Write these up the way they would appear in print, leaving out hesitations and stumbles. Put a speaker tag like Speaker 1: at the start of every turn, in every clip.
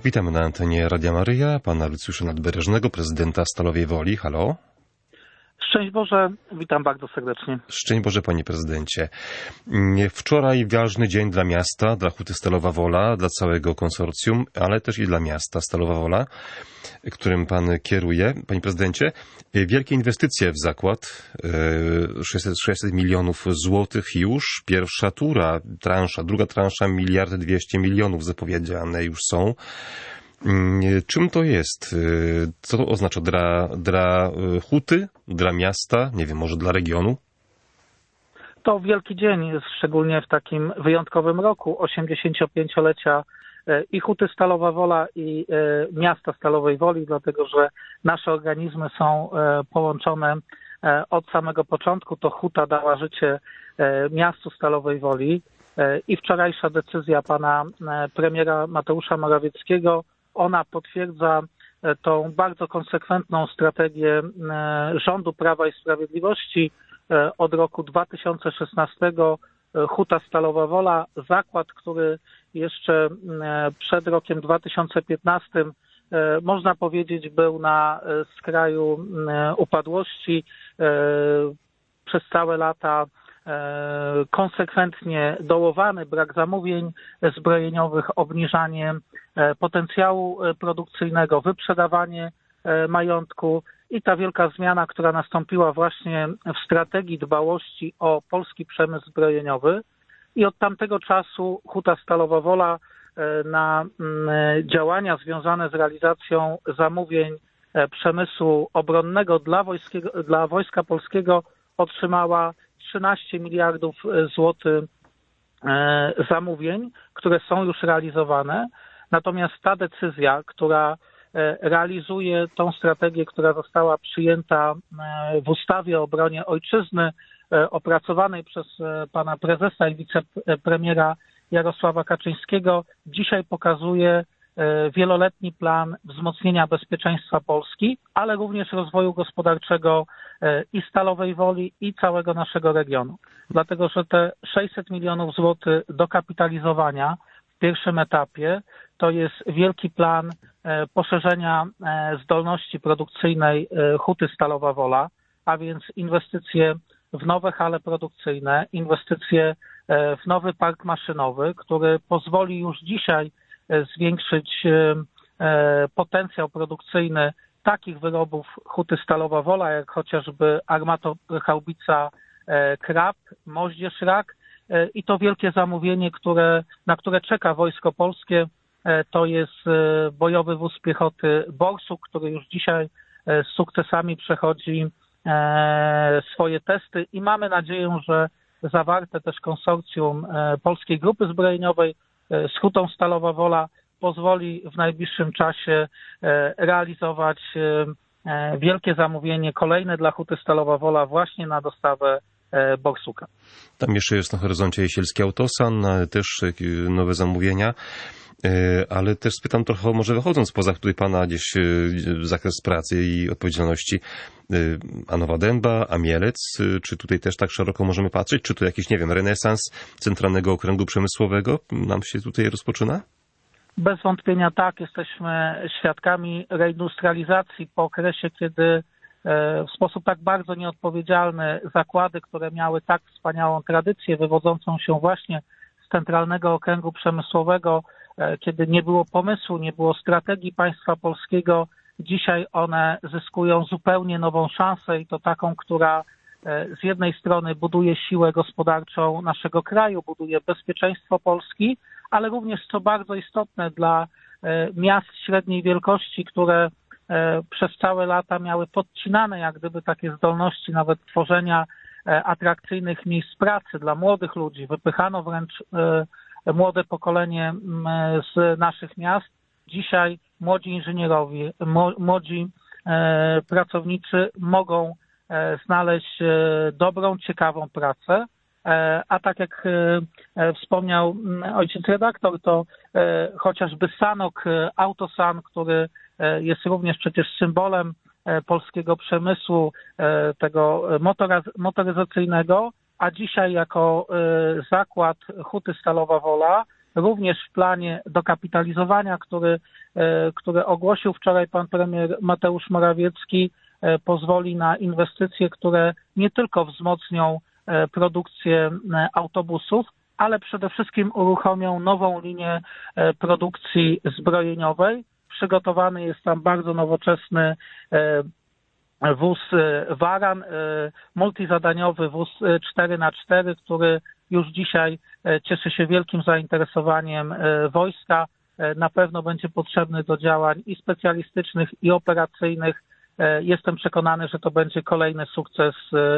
Speaker 1: Witamy na antenie Radia Maryja, pana Lucjusza Nadbereżnego, prezydenta Stalowej Woli. Halo?
Speaker 2: Szczęść Boże, witam bardzo serdecznie.
Speaker 1: Szczęść Boże, panie prezydencie. Wczoraj ważny dzień dla miasta, dla Huty Stalowa Wola, dla całego konsorcjum, ale też i dla miasta Stalowa Wola, którym pan kieruje. Panie prezydencie, wielkie inwestycje w zakład, 600 milionów złotych już, pierwsza transza, druga transza 1,2 miliarda zapowiedziane już są. Czym to jest? Co to oznacza dla Huty, dla miasta, nie wiem, może dla regionu?
Speaker 2: To wielki dzień, szczególnie w takim wyjątkowym roku 85-lecia i Huty Stalowa Wola i miasta Stalowej Woli, dlatego że nasze organizmy są połączone od samego początku. To Huta dała życie miastu Stalowej Woli i wczorajsza decyzja pana premiera Mateusza Morawieckiego, ona potwierdza tą bardzo konsekwentną strategię rządu Prawa i Sprawiedliwości. Od roku 2016 Huta Stalowa Wola, zakład, który jeszcze przed rokiem 2015 można powiedzieć był na skraju upadłości, przez całe lata konsekwentnie dołowany, brak zamówień zbrojeniowych, obniżanie potencjału produkcyjnego, wyprzedawanie majątku i ta wielka zmiana, która nastąpiła właśnie w strategii dbałości o polski przemysł zbrojeniowy. I od tamtego czasu Huta Stalowa Wola na działania związane z realizacją zamówień przemysłu obronnego dla Wojska Polskiego otrzymała 13 miliardów złotych zamówień, które są już realizowane. Natomiast ta decyzja, która realizuje tą strategię, która została przyjęta w ustawie o obronie ojczyzny, opracowanej przez pana prezesa i wicepremiera Jarosława Kaczyńskiego, dzisiaj pokazuje wieloletni plan wzmocnienia bezpieczeństwa Polski, ale również rozwoju gospodarczego i Stalowej Woli, i całego naszego regionu. Dlatego, że te 600 milionów złotych dokapitalizowania w pierwszym etapie to jest wielki plan poszerzenia zdolności produkcyjnej Huty Stalowa Wola, a więc inwestycje w nowe hale produkcyjne, inwestycje w nowy park maszynowy, który pozwoli już dzisiaj zwiększyć potencjał produkcyjny takich wyrobów Huty Stalowa Wola, jak chociażby armatohaubica Krab, moździerz Rak i to wielkie zamówienie, na które czeka Wojsko Polskie, to jest bojowy wóz piechoty Borsuk, który już dzisiaj z sukcesami przechodzi swoje testy i mamy nadzieję, że zawarte też konsorcjum Polskiej Grupy Zbrojeniowej z Hutą Stalowa Wola pozwoli w najbliższym czasie realizować wielkie zamówienie kolejne dla Huty Stalowa Wola właśnie na dostawę Borsuka. Tam
Speaker 1: jeszcze jest na horyzoncie Jesielski Autosan, też nowe zamówienia. Ale też spytam trochę, może wychodząc poza tutaj pana gdzieś zakres pracy i odpowiedzialności, a Nowa Dęba, a Mielec, czy tutaj też tak szeroko możemy patrzeć? Czy to jakiś, nie wiem, renesans Centralnego Okręgu Przemysłowego nam się tutaj rozpoczyna?
Speaker 2: Bez wątpienia tak, jesteśmy świadkami reindustrializacji po okresie, kiedy w sposób tak bardzo nieodpowiedzialny zakłady, które miały tak wspaniałą tradycję wywodzącą się właśnie z Centralnego Okręgu Przemysłowego, kiedy nie było pomysłu, nie było strategii państwa polskiego, dzisiaj one zyskują zupełnie nową szansę i to taką, która z jednej strony buduje siłę gospodarczą naszego kraju, buduje bezpieczeństwo Polski, ale również, co bardzo istotne, dla miast średniej wielkości, które przez całe lata miały podcinane jak gdyby takie zdolności nawet tworzenia atrakcyjnych miejsc pracy dla młodych ludzi, wypychano wręcz młode pokolenie z naszych miast. Dzisiaj młodzi inżynierowie, młodzi pracownicy mogą znaleźć dobrą, ciekawą pracę, a tak jak wspomniał ojciec redaktor, to chociażby Sanok, Autosan, który jest również przecież symbolem polskiego przemysłu, tego motoryzacyjnego, a dzisiaj jako zakład Huty Stalowa Wola również w planie dokapitalizowania, który ogłosił wczoraj pan premier Mateusz Morawiecki, pozwoli na inwestycje, które nie tylko wzmocnią produkcję autobusów, ale przede wszystkim uruchomią nową linię produkcji zbrojeniowej. Przygotowany jest tam bardzo nowoczesny wóz Waran, multizadaniowy wóz 4x4, który już dzisiaj cieszy się wielkim zainteresowaniem wojska. Na pewno będzie potrzebny do działań i specjalistycznych, i operacyjnych. Jestem przekonany, że to będzie kolejny sukces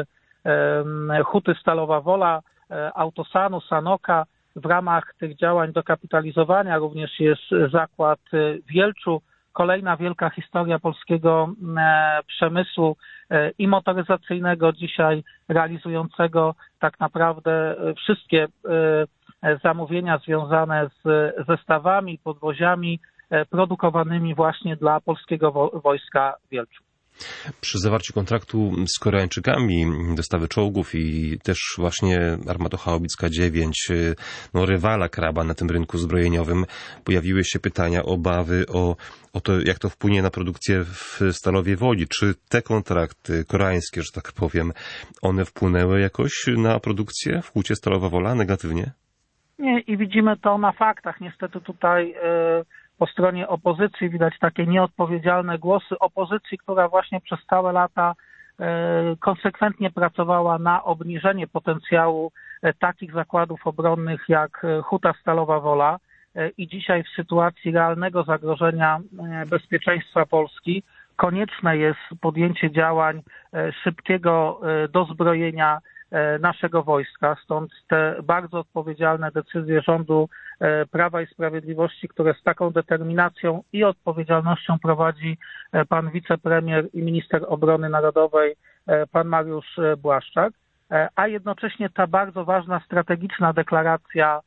Speaker 2: Huty Stalowa Wola, Autosanu, Sanoka. W ramach tych działań dokapitalizowania również jest zakład w Wielczu. Kolejna wielka historia polskiego przemysłu i motoryzacyjnego, dzisiaj realizującego tak naprawdę wszystkie zamówienia związane z zestawami, podwoziami produkowanymi właśnie dla polskiego wojska w Wielczu.
Speaker 1: Przy zawarciu kontraktu z Koreańczykami, dostawy czołgów i też właśnie armatochałubic K9, no rywala Kraba na tym rynku zbrojeniowym, pojawiły się pytania, obawy o to, jak to wpłynie na produkcję w Stalowej Woli. Czy te kontrakty koreańskie, że tak powiem, one wpłynęły jakoś na produkcję w Hucie Stalowa Wola negatywnie?
Speaker 2: Nie, i widzimy to na faktach. Niestety tutaj po stronie opozycji widać takie nieodpowiedzialne głosy opozycji, która właśnie przez całe lata konsekwentnie pracowała na obniżenie potencjału takich zakładów obronnych jak Huta Stalowa Wola i dzisiaj w sytuacji realnego zagrożenia bezpieczeństwa Polski konieczne jest podjęcie działań szybkiego dozbrojenia naszego wojska, stąd te bardzo odpowiedzialne decyzje rządu Prawa i Sprawiedliwości, które z taką determinacją i odpowiedzialnością prowadzi pan wicepremier i minister obrony narodowej, pan Mariusz Błaszczak, a jednocześnie ta bardzo ważna strategiczna deklaracja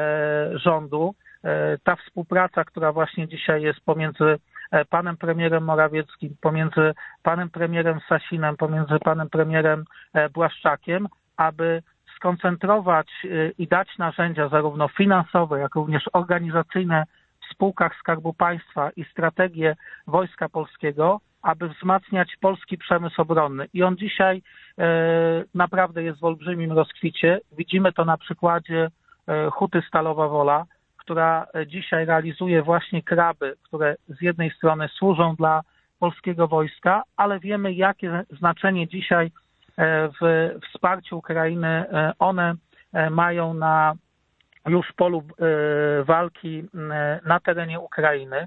Speaker 2: rządu, ta współpraca, która właśnie dzisiaj jest pomiędzy panem premierem Morawieckim, pomiędzy panem premierem Sasinem, pomiędzy panem premierem Błaszczakiem, aby skoncentrować i dać narzędzia zarówno finansowe, jak również organizacyjne w spółkach Skarbu Państwa i strategię Wojska Polskiego, aby wzmacniać polski przemysł obronny. I on dzisiaj naprawdę jest w olbrzymim rozkwicie. Widzimy to na przykładzie Huty Stalowa Wola, która dzisiaj realizuje właśnie kraby, które z jednej strony służą dla polskiego wojska, ale wiemy, jakie znaczenie dzisiaj w wsparciu Ukrainy one mają na już polu walki na terenie Ukrainy.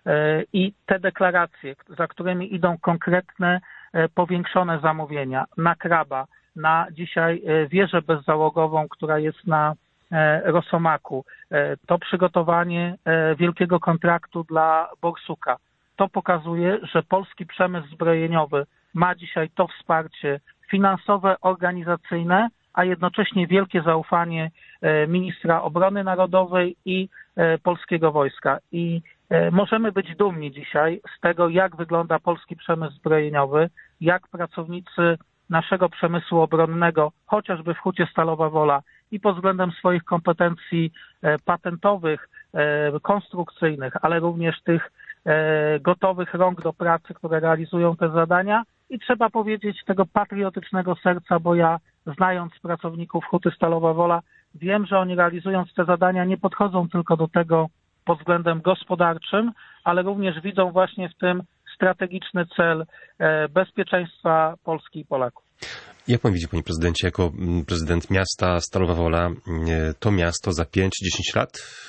Speaker 2: I te deklaracje, za którymi idą konkretne, powiększone zamówienia na kraba, na dzisiaj wieżę bezzałogową, która jest na Rosomaku, to przygotowanie wielkiego kontraktu dla Borsuka. To pokazuje, że polski przemysł zbrojeniowy ma dzisiaj to wsparcie finansowe, organizacyjne, a jednocześnie wielkie zaufanie ministra obrony narodowej i polskiego wojska. I możemy być dumni dzisiaj z tego, jak wygląda polski przemysł zbrojeniowy, jak pracownicy naszego przemysłu obronnego, chociażby w Hucie Stalowa Wola, i pod względem swoich kompetencji patentowych, konstrukcyjnych, ale również tych gotowych rąk do pracy, które realizują te zadania. I trzeba powiedzieć tego patriotycznego serca, bo ja, znając pracowników Huty Stalowa Wola, wiem, że oni realizując te zadania nie podchodzą tylko do tego pod względem gospodarczym, ale również widzą właśnie w tym strategiczny cel bezpieczeństwa Polski i Polaków.
Speaker 1: Jak pan widzi, panie prezydencie, jako prezydent miasta Stalowa Wola, to miasto za 5-10 lat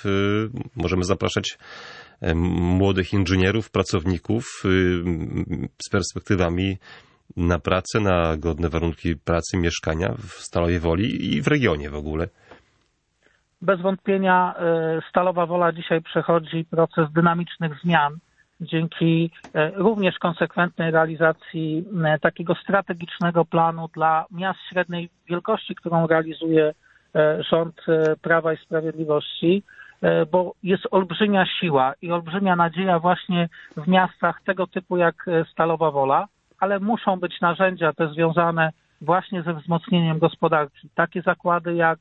Speaker 1: możemy zapraszać młodych inżynierów, pracowników z perspektywami na pracę, na godne warunki pracy, mieszkania w Stalowej Woli i w regionie w ogóle?
Speaker 2: Bez wątpienia Stalowa Wola dzisiaj przechodzi proces dynamicznych zmian dzięki również konsekwentnej realizacji takiego strategicznego planu dla miast średniej wielkości, którą realizuje rząd Prawa i Sprawiedliwości, bo jest olbrzymia siła i olbrzymia nadzieja właśnie w miastach tego typu jak Stalowa Wola, ale muszą być narzędzia te związane właśnie ze wzmocnieniem gospodarki. Takie zakłady jak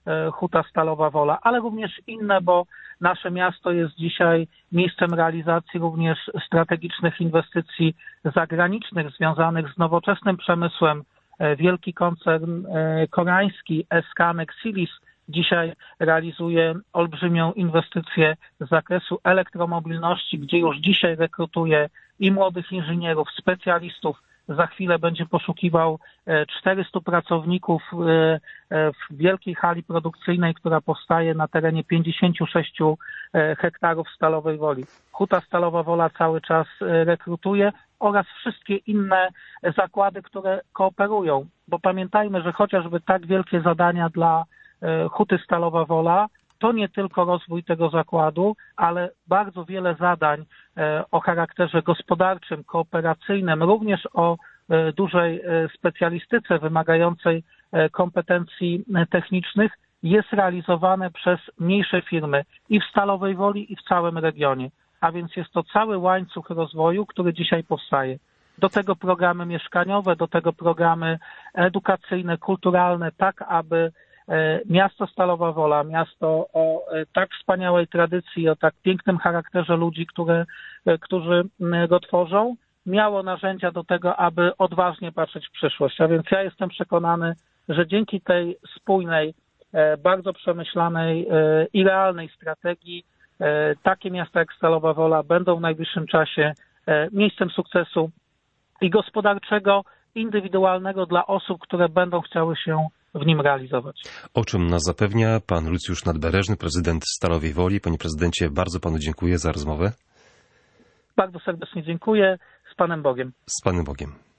Speaker 2: Huta Stalowa Wola, ale również inne, bo nasze miasto jest dzisiaj miejscem realizacji również strategicznych inwestycji zagranicznych związanych z nowoczesnym przemysłem. Wielki koncern koreański SK Nexilis dzisiaj realizuje olbrzymią inwestycję z zakresu elektromobilności, gdzie już dzisiaj rekrutuje i młodych inżynierów, specjalistów. Za chwilę będzie poszukiwał 400 pracowników w wielkiej hali produkcyjnej, która powstaje na terenie 56 hektarów Stalowej Woli. Huta Stalowa Wola cały czas rekrutuje oraz wszystkie inne zakłady, które kooperują. Bo pamiętajmy, że chociażby tak wielkie zadania dla Huty Stalowa Wola to nie tylko rozwój tego zakładu, ale bardzo wiele zadań o charakterze gospodarczym, kooperacyjnym, również o dużej specjalistyce wymagającej kompetencji technicznych jest realizowane przez mniejsze firmy i w Stalowej Woli, i w całym regionie. A więc jest to cały łańcuch rozwoju, który dzisiaj powstaje. Do tego programy mieszkaniowe, do tego programy edukacyjne, kulturalne, tak aby miasto Stalowa Wola, miasto o tak wspaniałej tradycji, o tak pięknym charakterze ludzi, którzy go tworzą, miało narzędzia do tego, aby odważnie patrzeć w przyszłość. A więc ja jestem przekonany, że dzięki tej spójnej, bardzo przemyślanej i realnej strategii takie miasta jak Stalowa Wola będą w najbliższym czasie miejscem sukcesu i gospodarczego, indywidualnego dla osób, które będą chciały się w nim realizować.
Speaker 1: O czym nas zapewnia pan Lucjusz Nadbereżny, prezydent Stalowej Woli. Panie prezydencie, bardzo panu dziękuję za rozmowę.
Speaker 2: Bardzo serdecznie dziękuję. Z Panem Bogiem.
Speaker 1: Z Panem Bogiem.